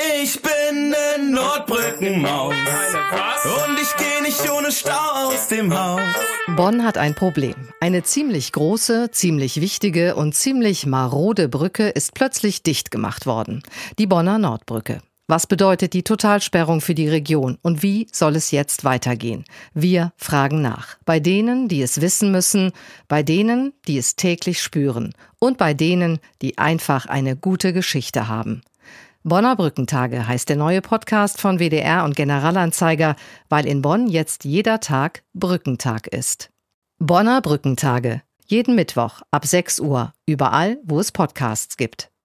Ich bin ne Nordbrückenmaus und ich geh nicht ohne Stau aus dem Haus. Bonn hat ein Problem. Eine ziemlich große, ziemlich wichtige und ziemlich marode Brücke ist plötzlich dicht gemacht worden. Die Bonner Nordbrücke. Was bedeutet die Totalsperrung für die Region und wie soll es jetzt weitergehen? Wir fragen nach. Bei denen, die es wissen müssen, bei denen, die es täglich spüren und bei denen, die einfach eine gute Geschichte haben. Bonner Brückentage heißt der neue Podcast von WDR und Generalanzeiger, weil in Bonn jetzt jeder Tag Brückentag ist. Bonner Brückentage. Jeden Mittwoch ab 6 Uhr. Überall, wo es Podcasts gibt.